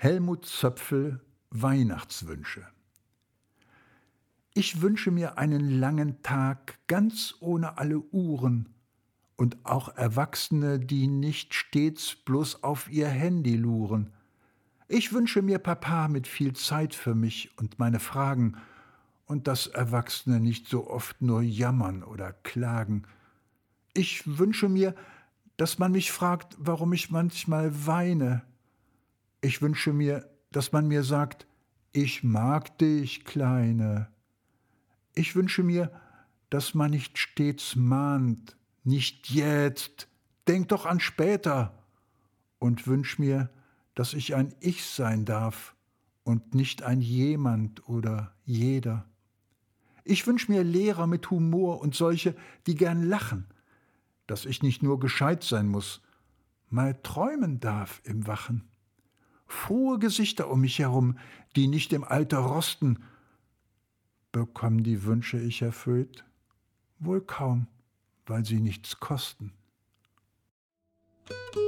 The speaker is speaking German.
Helmut Zöpfel Weihnachtswünsche. Ich wünsche mir einen langen Tag ganz ohne alle Uhren und auch Erwachsene, die nicht stets bloß auf ihr Handy luren. Ich wünsche mir Papa mit viel Zeit für mich und meine Fragen und dass Erwachsene nicht so oft nur jammern oder klagen. Ich wünsche mir, dass man mich fragt, warum ich manchmal weine. Ich wünsche mir, dass man mir sagt: „Ich mag dich, Kleine.“ Ich wünsche mir, dass man nicht stets mahnt: „Nicht jetzt, denk doch an später.“ Und wünsche mir, dass ich ein Ich sein darf und nicht ein Jemand oder Jeder. Ich wünsche mir Lehrer mit Humor und solche, die gern lachen, dass ich nicht nur gescheit sein muss, mal träumen darf im Wachen. Frohe Gesichter um mich herum, die nicht im Alter rosten. Bekommen die Wünsche ich erfüllt? Wohl kaum, weil sie nichts kosten.